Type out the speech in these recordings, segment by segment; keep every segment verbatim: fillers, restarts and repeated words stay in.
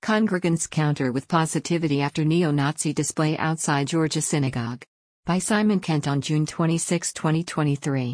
Congregants counter with positivity after neo-Nazi display outside Georgia synagogue. By Simon Kent on June twenty-sixth, twenty twenty-three.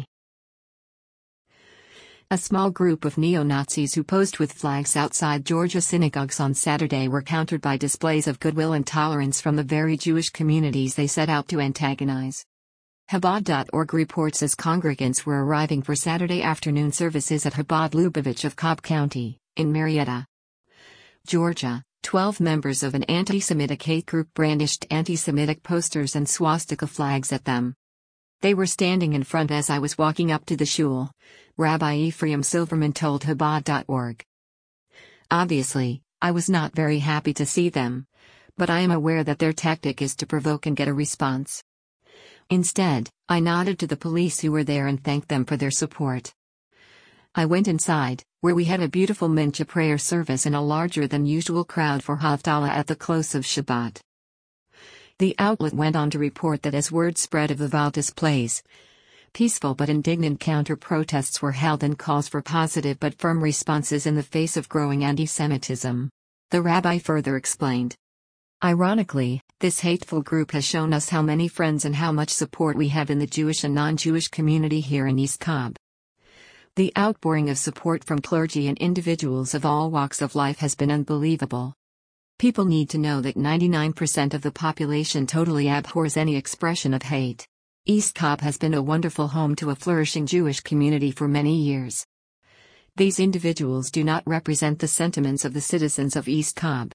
A small group of neo-Nazis who posed with flags outside Georgia synagogues on Saturday were countered by displays of goodwill and tolerance from the very Jewish communities they set out to antagonize. Chabad dot org reports as congregants were arriving for Saturday afternoon services at Chabad Lubavitch of Cobb County, in Marietta, Georgia, twelve members of an anti-Semitic hate group brandished anti-Semitic posters and swastika flags at them. They were standing in front as I was walking up to the shul, Rabbi Ephraim Silverman told Chabad dot org. Obviously, I was not very happy to see them, but I am aware that their tactic is to provoke and get a response. Instead, I nodded to the police who were there and thanked them for their support. I went inside, where we had a beautiful mincha prayer service and a larger-than-usual crowd for Havdalah at the close of Shabbat. The outlet went on to report that as word spread of the violent displays, peaceful but indignant counter-protests were held and calls for positive but firm responses in the face of growing anti-Semitism. The rabbi further explained. Ironically, this hateful group has shown us how many friends and how much support we have in the Jewish and non-Jewish community here in East Cobb. The outpouring of support from clergy and individuals of all walks of life has been unbelievable. People need to know that ninety-nine percent of the population totally abhors any expression of hate. East Cobb has been a wonderful home to a flourishing Jewish community for many years. These individuals do not represent the sentiments of the citizens of East Cobb.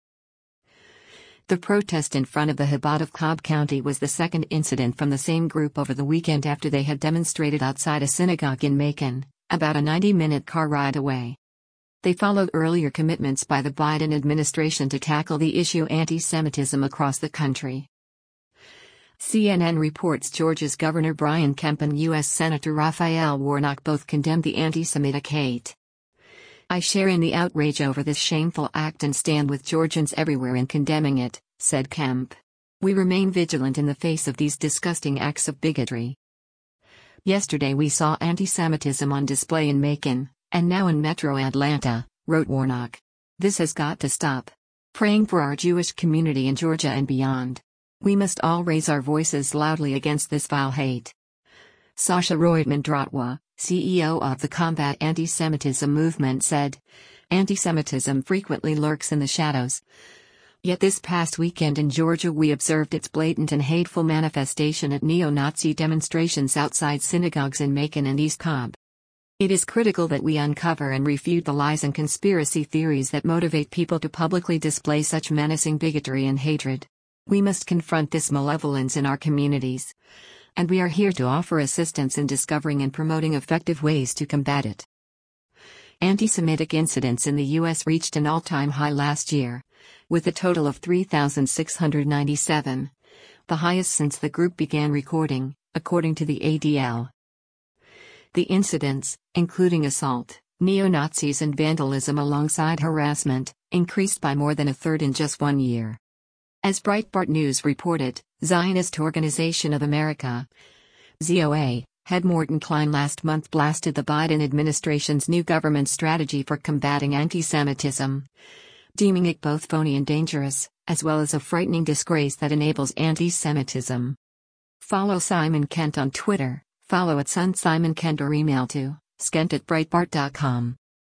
The protest in front of the Chabad of Cobb County was the second incident from the same group over the weekend after they had demonstrated outside a synagogue in Macon, about a ninety-minute car ride away. They followed earlier commitments by the Biden administration to tackle the issue anti-Semitism across the country. C N N reports Georgia's Governor Brian Kemp and U S Senator Raphael Warnock both condemned the anti-Semitic hate. I share in the outrage over this shameful act and stand with Georgians everywhere in condemning it, said Kemp. We remain vigilant in the face of these disgusting acts of bigotry. Yesterday we saw anti-Semitism on display in Macon, and now in Metro Atlanta, wrote Warnock. This has got to stop. Praying for our Jewish community in Georgia and beyond. We must all raise our voices loudly against this vile hate. Sasha Roitman-Dratwa, C E O of the Combat Anti-Semitism movement, said, anti-Semitism frequently lurks in the shadows. Yet this past weekend in Georgia we observed its blatant and hateful manifestation at neo-Nazi demonstrations outside synagogues in Macon and East Cobb. It is critical that we uncover and refute the lies and conspiracy theories that motivate people to publicly display such menacing bigotry and hatred. We must confront this malevolence in our communities. And we are here to offer assistance in discovering and promoting effective ways to combat it. Anti-Semitic incidents in the U S reached an all-time high last year, with a total of three thousand six hundred ninety-seven, the highest since the group began recording, according to the A D L. The incidents, including assault, neo-Nazis and vandalism alongside harassment, increased by more than a third in just one year. As Breitbart News reported, Zionist Organization of America, Z O A, head Morton Klein last month blasted the Biden administration's new government strategy for combating anti-Semitism, deeming it both phony and dangerous, as well as a frightening disgrace that enables anti-Semitism. Follow Simon Kent on Twitter, follow at Sun Simon Kent or email to skent at breitbart dot com.